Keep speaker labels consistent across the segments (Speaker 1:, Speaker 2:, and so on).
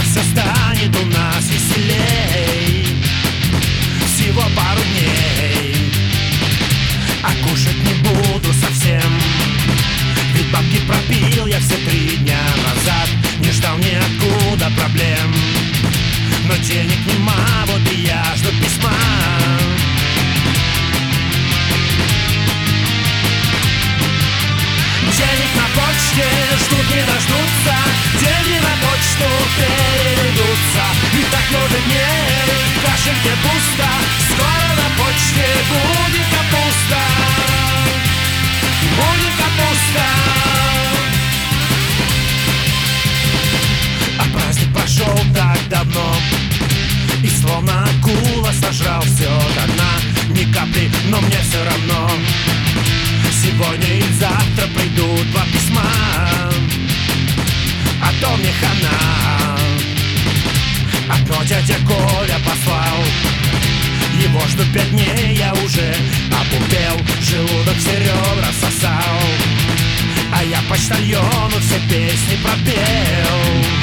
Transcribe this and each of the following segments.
Speaker 1: все станет у нас веселей. Всего пару дней, а кушать не буду совсем, ведь бабки пропил я все 3 дня назад. Не ждал ниоткуда проблем, но денег нема, вот и я жду письма. Денег на почте ждут, не дождутся, деньги на почту переведутся. И так много дней, в кошельке пусто, скоро на почте будет капуста. Будет капуста. А праздник прошел так давно, и словно акула сожрал все до дна. Ни капли, но мне все равно. Сегодня и завтра придут 2 письма, а то мне хана. Одно дядя Коля послал, его жду 5 дней, я уже опупел, желудок все ребра сосал, а я почтальону все песни пропел.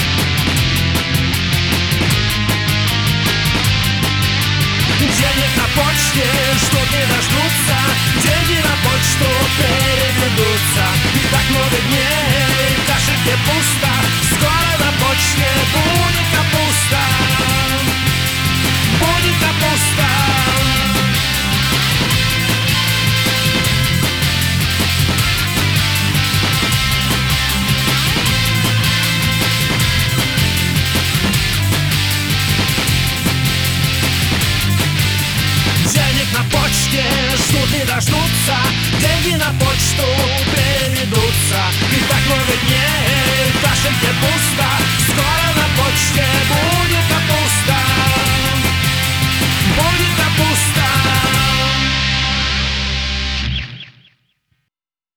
Speaker 1: Денег на почте ждут, не дождутся, деньги на почту переведутся. И так много дней, в кошельке пусто, скоро на почте будет капуста. Будет капуста. Денег на почте ждут, не дождутся, деньги на почту переведутся. И так много дней, в кошельке пусто, скоро